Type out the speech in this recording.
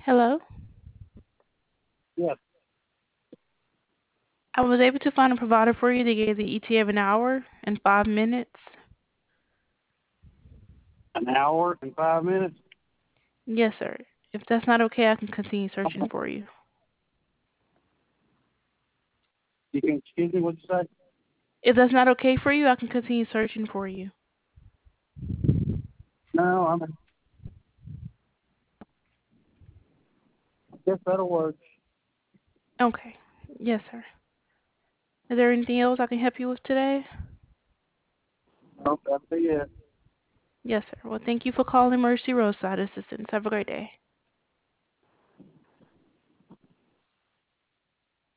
Hello. Yes, I was able to find a provider for you. They gave the ETA of an hour and 5 minutes. an hour and 5 minutes. Yes, sir. If that's not okay, I can continue searching for you. You can excuse me. What you say? If that's not okay for you, I can continue searching for you. No, I guess that'll work. Okay. Yes, sir. Is there anything else I can help you with today? Nope, that'll be it. Yes, sir. Well, thank you for calling Mercy Roadside Assistance. Have a great day.